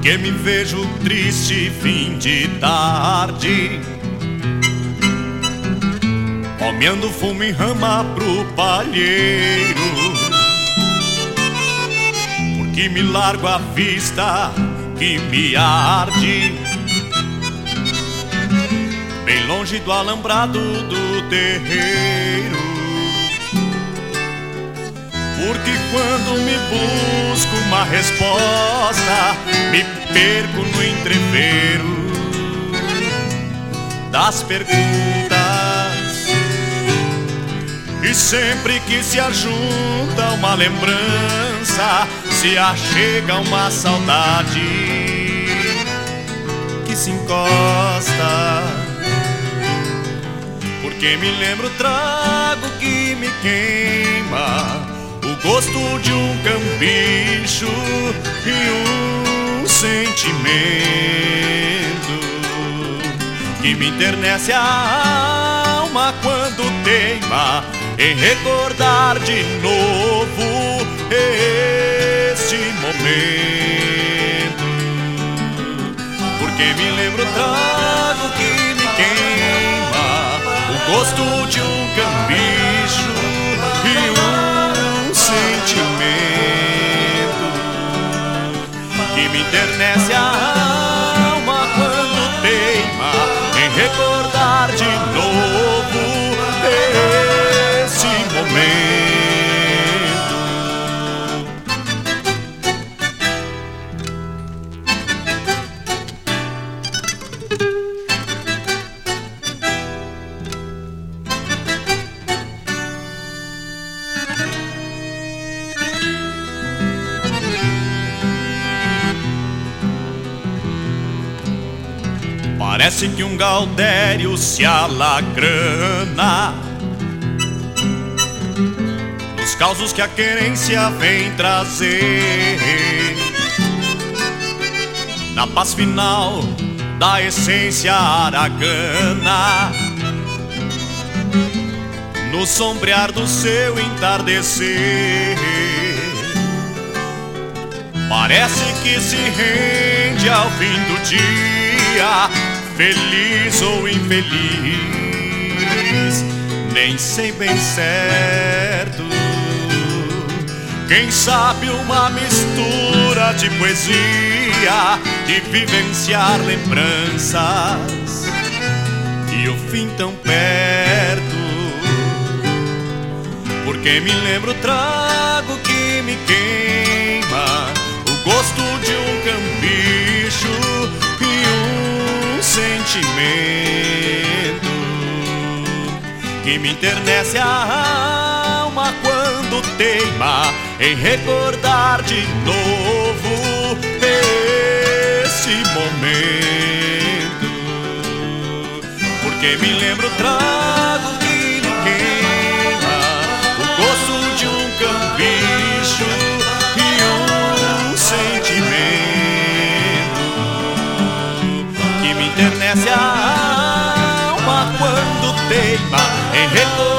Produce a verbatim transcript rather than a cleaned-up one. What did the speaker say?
porque me vejo triste fim de tarde, romeando fumo em rama pro palheiro, porque me largo à vista que me arde, bem longe do alambrado do terreiro. Porque quando me busco uma resposta, me perco no entreveiro das perguntas. E sempre que se ajunta uma lembrança, se achega uma saudade que se encosta. Porque me lembro o trago que me queima, o gosto de um cambicho e um sentimento que me enternece a alma quando teima em recordar de novo este momento. Porque me lembro o trago que me queima, o gosto de um cambicho e um sentimento que me enternece a alma quando teima em recordar de novo esse momento. Parece que um gaudério se alacrana nos causos que a querência vem trazer, na paz final da essência aragana, no sombrear do seu entardecer. Parece que se rende ao fim do dia, feliz ou infeliz, nem sei bem certo. Quem sabe uma mistura de poesia, de vivenciar lembranças e o fim tão perto. Porque me lembro o trago que me queima, o gosto de um cambicho e um sentimento que me enternece a alma quando teima em recordar de novo esse momento. Porque me lembro o trago que me queima, o gosto de um cambicho e um sentimento que me enternece a alma quando teima em recordar